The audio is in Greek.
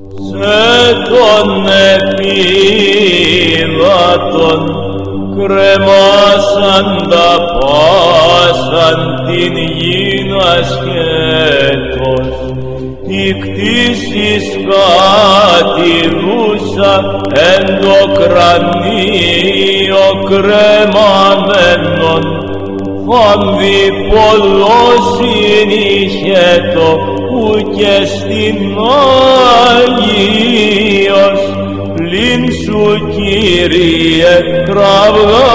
Σε τον εφήλατον κρεμάσαν τα πάσαν την γην ασχέτως, η κτήσης κατηδούσα εν το κρανίο κρεμαμένον, φαμβι πολλός συνήχετο ουκε στην Άγιος, πλην σου Κύριε κραυγά